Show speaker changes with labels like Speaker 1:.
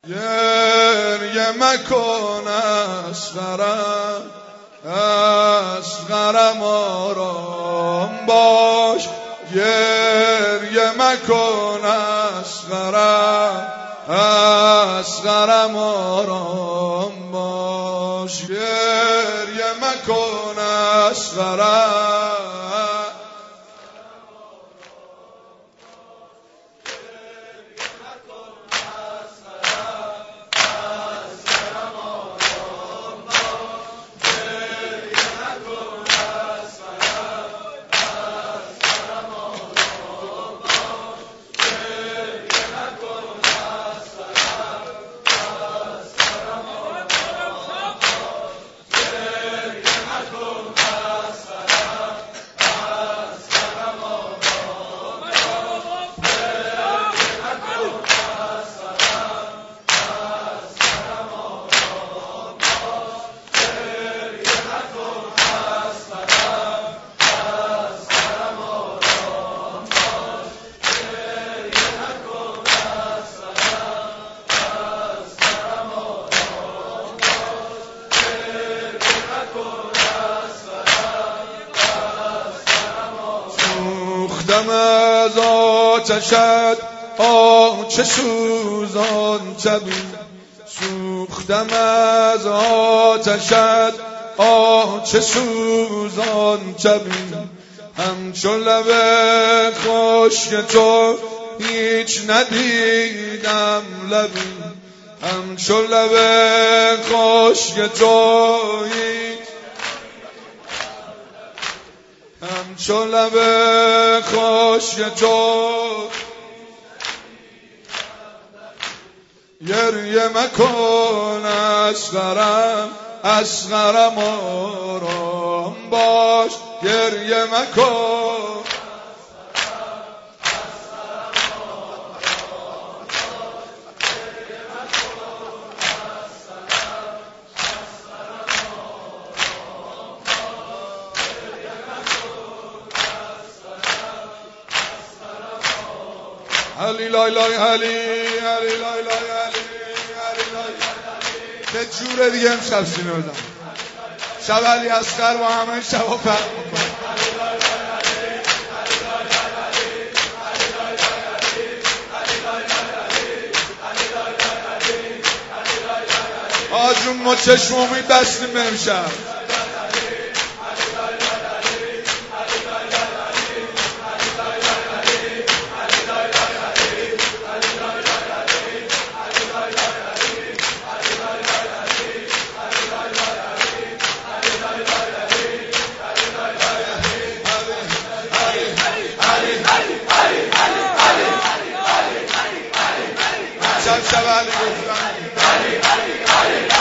Speaker 1: گریه مکن اصغرم آرام باش. گریه مکن اصغرم آرام باش. گریه مکن اصغرم. سوختم از آتشت چه سوزان جبین. سوختم از آتشت چه سوزان جبین. همچون لب خشک تو هیچ ندیدم لبین. همچون لب خشک تو همچون لب خشک تو گریه مکن اصغرم آرام باش. گریه مکن علی لای لای علی علی لای لای علی علی لای به جور دیگه امشب سینه بدم. شب علی اصغر با همه شبا فرق میکنه. آجون ما چشم امید دستیم به امشب. شب علی گفتم